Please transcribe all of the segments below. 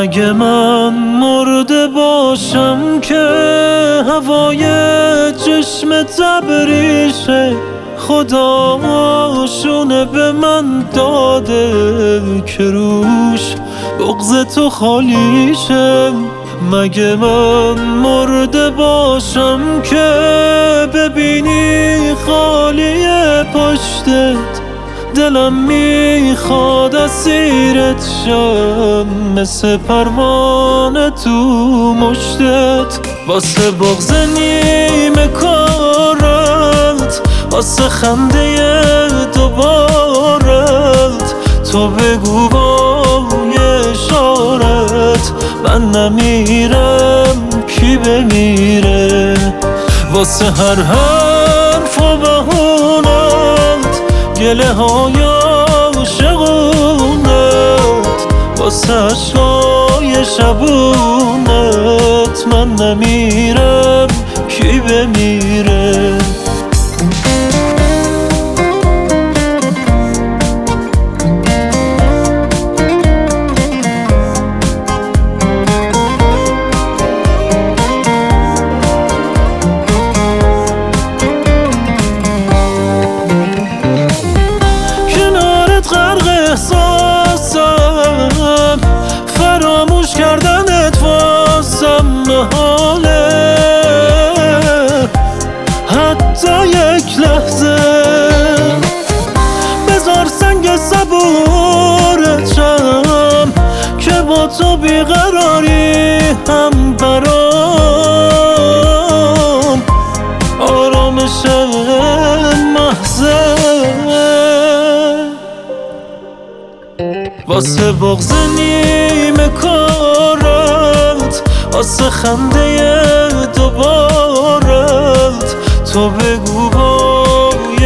مگه من مرده باشم که هوای چشم تبریشه خدا شونه به من داده که روش بغض تو خالیشه. مگه من مرده باشم که ببینی خالی پشتت دلم میخواد اسیرت شم مثل پروانه تو مشتت. واسه بغض نیمه کارت واسه خنده دوبارت تو بگو با اشارت من نمیرم کی بمیره. واسه هر حرف و بهونت گله های عاشقونت واسه عشقای شبونت من نمیرم کی بمیره. احساسم فراموش کردنت واسم محاله حتی یک لحظه. بذار سنگ صبورتم که با تو بیقراری هم برام آرامش محضه. واسه بغض نیمه کارت واسه خنده دوبارت تو بگو با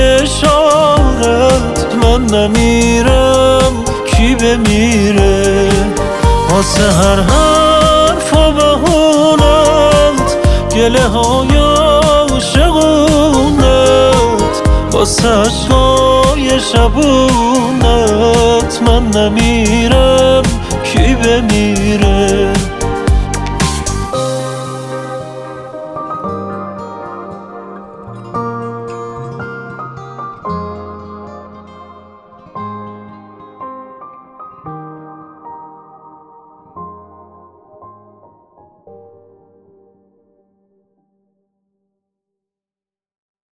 اشارت من نمیرم کی بمیره. واسه هر حرف و بهونت گله های عاشقونت واسه عشقای شبونت من نمیرم کی بمیره.